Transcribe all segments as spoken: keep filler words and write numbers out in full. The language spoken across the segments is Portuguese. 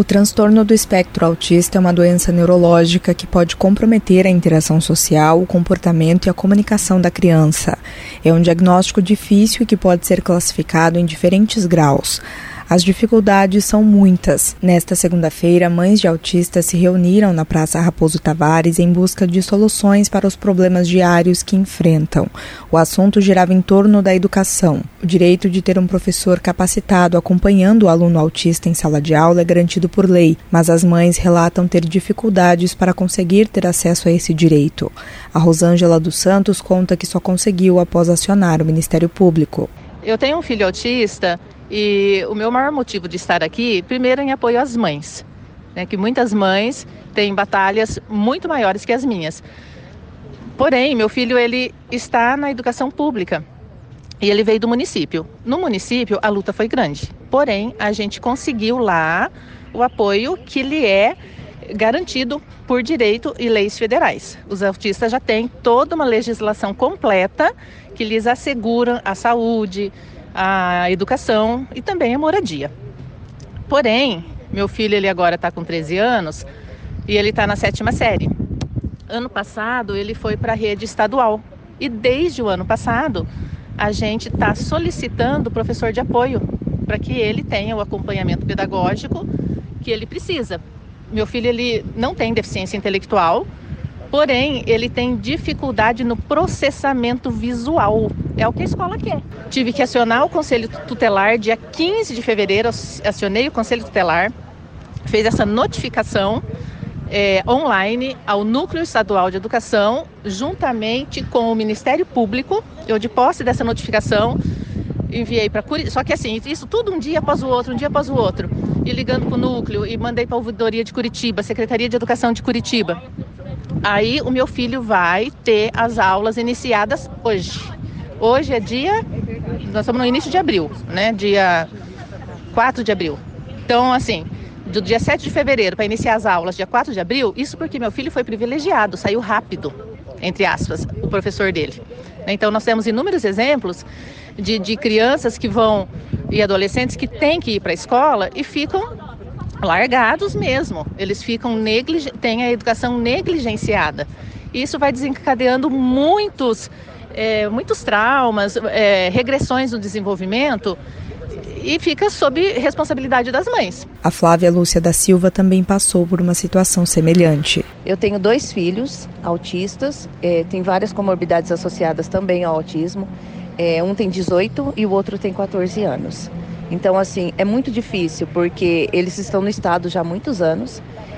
O transtorno do espectro autista é uma doença neurológica que pode comprometer a interação social, o comportamento e a comunicação da criança. É um diagnóstico difícil e que pode ser classificado em diferentes graus. As dificuldades são muitas. Nesta segunda-feira, mães de autistas se reuniram na Praça Raposo Tavares em busca de soluções para os problemas diários que enfrentam. O assunto girava em torno da educação. O direito de ter um professor capacitado acompanhando o aluno autista em sala de aula é garantido por lei, mas as mães relatam ter dificuldades para conseguir ter acesso a esse direito. A Rosângela dos Santos conta que só conseguiu após acionar o Ministério Público. Eu tenho um filho autista e o meu maior motivo de estar aqui, primeiro, em apoio às mães, né, que muitas mães têm batalhas muito maiores que as minhas. Porém, meu filho ele está na educação pública e ele veio do município. No município, a luta foi grande, porém, a gente conseguiu lá o apoio que lhe é garantido por direito e leis federais. Os autistas já têm toda uma legislação completa que lhes assegura a saúde, a educação e também a moradia. Porém, meu filho ele agora está com treze anos e ele está na sétima série. Ano passado ele foi para a rede estadual e desde o ano passado a gente está solicitando professor de apoio para que ele tenha o acompanhamento pedagógico que ele precisa. Meu filho ele não tem deficiência intelectual, porém ele tem dificuldade no processamento visual. É o que a escola quer. Tive que acionar o Conselho Tutelar, dia quinze de fevereiro, acionei o Conselho Tutelar, fez essa notificação é, online ao Núcleo Estadual de Educação, juntamente com o Ministério Público. Eu, de posse dessa notificação, enviei para Curitiba. Só que assim, isso tudo um dia após o outro, um dia após o outro. E ligando para o núcleo, e mandei para a Ouvidoria de Curitiba, Secretaria de Educação de Curitiba. Aí o meu filho vai ter as aulas iniciadas hoje. Hoje é dia, nós estamos no início de abril, né? Dia quatro de abril. Então, assim, do dia sete de fevereiro para iniciar as aulas, dia quatro de abril, isso porque meu filho foi privilegiado, saiu rápido, entre aspas, o professor dele. Então, nós temos inúmeros exemplos de, de crianças que vão, e adolescentes que têm que ir para a escola e ficam largados mesmo. Eles ficam, neglig... têm a educação negligenciada. Isso vai desencadeando muitos... É, muitos traumas, é, regressões no desenvolvimento e fica sob responsabilidade das mães. A Flávia Lúcia da Silva também passou por uma situação semelhante. Eu tenho dois filhos autistas, é, tem várias comorbidades associadas também ao autismo. É, um tem dezoito e o outro tem quatorze anos. Então, assim, é muito difícil porque eles estão no estado já há muitos anos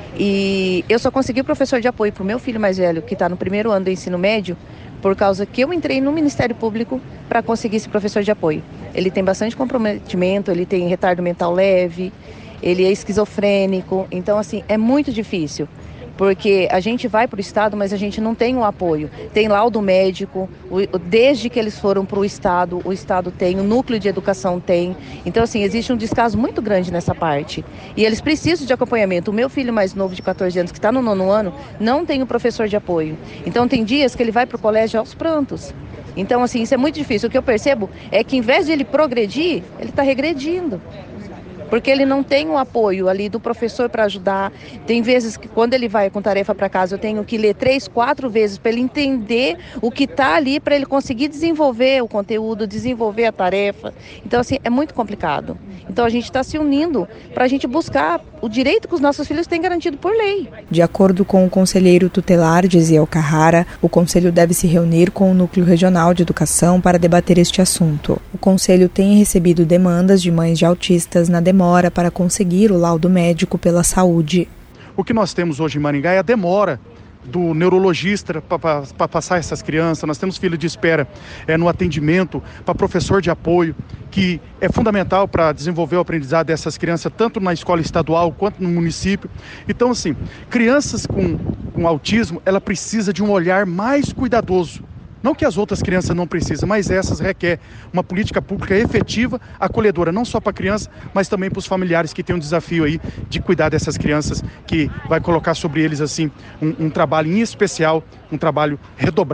e eu só consegui o professor de apoio para o meu filho mais velho, que está no primeiro ano do ensino médio, por causa que eu entrei no Ministério Público para conseguir esse professor de apoio. Ele tem bastante comprometimento, ele tem retardo mental leve, ele é esquizofrênico, então assim, é muito difícil, porque a gente vai para o Estado, mas a gente não tem o apoio. Tem laudo médico, o, desde que eles foram para o Estado, o Estado tem, o núcleo de educação tem. Então, assim, existe um descaso muito grande nessa parte. E eles precisam de acompanhamento. O meu filho mais novo, de quatorze anos, que está no nono ano, não tem o professor de apoio. Então, tem dias que ele vai para o colégio aos prantos. Então, assim, isso é muito difícil. O que eu percebo é que, em vez de ele progredir, ele está regredindo. Porque ele não tem o apoio ali do professor para ajudar. Tem vezes que quando ele vai com tarefa para casa, eu tenho que ler três, quatro vezes para ele entender o que está ali, para ele conseguir desenvolver o conteúdo, desenvolver a tarefa. Então, assim, é muito complicado. Então, a gente está se unindo para a gente buscar o direito que os nossos filhos têm garantido por lei. De acordo com o conselheiro tutelar, Gisiel Carrara, o Conselho deve se reunir com o Núcleo Regional de Educação para debater este assunto. O Conselho tem recebido demandas de mães de autistas na demora para conseguir o laudo médico pela saúde. O que nós temos hoje em Maringá é a demora do neurologista para passar essas crianças. Nós temos fila de espera é, no atendimento para professor de apoio, que é fundamental para desenvolver o aprendizado dessas crianças, tanto na escola estadual quanto no município. Então, assim, crianças com, com autismo, ela precisa de um olhar mais cuidadoso. Não que as outras crianças não precisam, mas essas requer uma política pública efetiva, acolhedora, não só para a criança, mas também para os familiares que têm um desafio aí de cuidar dessas crianças, que vai colocar sobre eles assim um, um trabalho em especial, um trabalho redobrado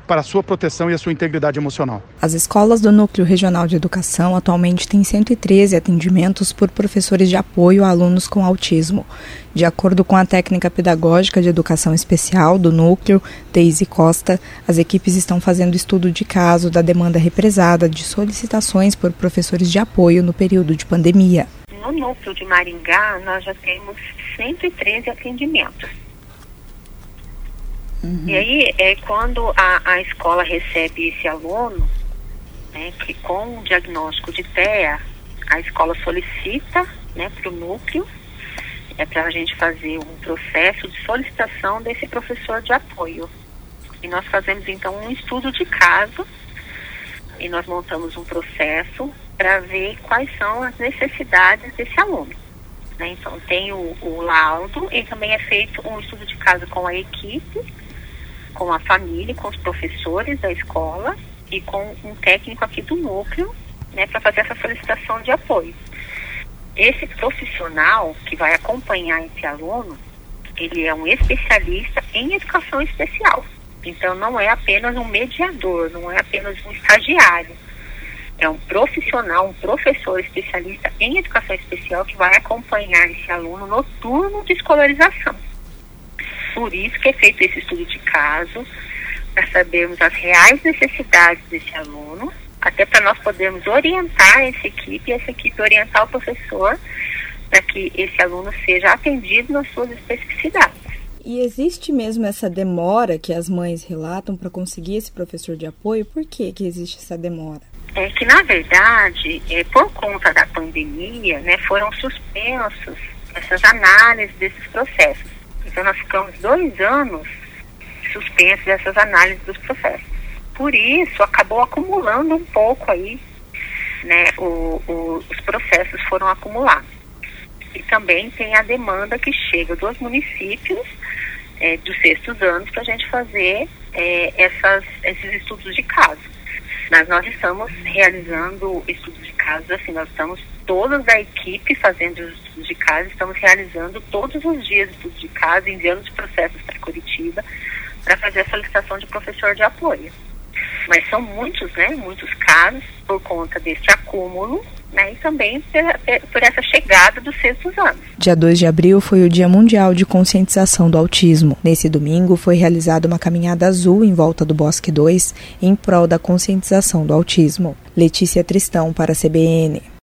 para a sua proteção e a sua integridade emocional. As escolas do Núcleo Regional de Educação atualmente têm cento e treze atendimentos por professores de apoio a alunos com autismo. De acordo com a técnica pedagógica de educação especial do núcleo, Deise Costa, as equipes estão fazendo estudo de caso da demanda represada de solicitações por professores de apoio no período de pandemia. No núcleo de Maringá, nós já temos cento e treze atendimentos. Uhum. E aí, é quando a, a escola recebe esse aluno, né, que com o diagnóstico de T E A, a escola solicita, né, para o núcleo, é para a gente fazer um processo de solicitação desse professor de apoio. E nós fazemos, então, um estudo de caso e nós montamos um processo para ver quais são as necessidades desse aluno. Né? Então, tem o, o laudo e também é feito um estudo de caso com a equipe, com a família, com os professores da escola e com um técnico aqui do núcleo, né, para fazer essa solicitação de apoio. Esse profissional que vai acompanhar esse aluno, ele é um especialista em educação especial. Então, não é apenas um mediador, não é apenas um estagiário. É um profissional, um professor especialista em educação especial que vai acompanhar esse aluno no turno de escolarização. Por isso que é feito esse estudo de caso, para sabermos as reais necessidades desse aluno, até para nós podermos orientar essa equipe e essa equipe orientar o professor para que esse aluno seja atendido nas suas especificidades. E existe mesmo essa demora que as mães relatam para conseguir esse professor de apoio? Por que que existe essa demora? É que, na verdade, é, por conta da pandemia, né, foram suspensos essas análises desses processos. Então, nós ficamos dois anos suspensos dessas análises dos processos. Por isso, acabou acumulando um pouco aí, né, o, o, os processos foram acumulados. E também tem a demanda que chega dos municípios, é, dos sextos anos, para a gente fazer é, essas, esses estudos de caso. Mas nós estamos realizando estudos de casos, assim, nós estamos todos da equipe fazendo os estudos de caso, estamos realizando todos os dias estudos de caso, enviando os processos para Curitiba, para fazer a solicitação de professor de apoio. Mas são muitos, né, muitos casos por conta desse acúmulo, né, e também por, por essa chegada dos sextos anos. Dia dois de abril foi o Dia Mundial de Conscientização do Autismo. Nesse domingo foi realizada uma caminhada azul em volta do Bosque dois em prol da conscientização do autismo. Letícia Tristão para a C B N.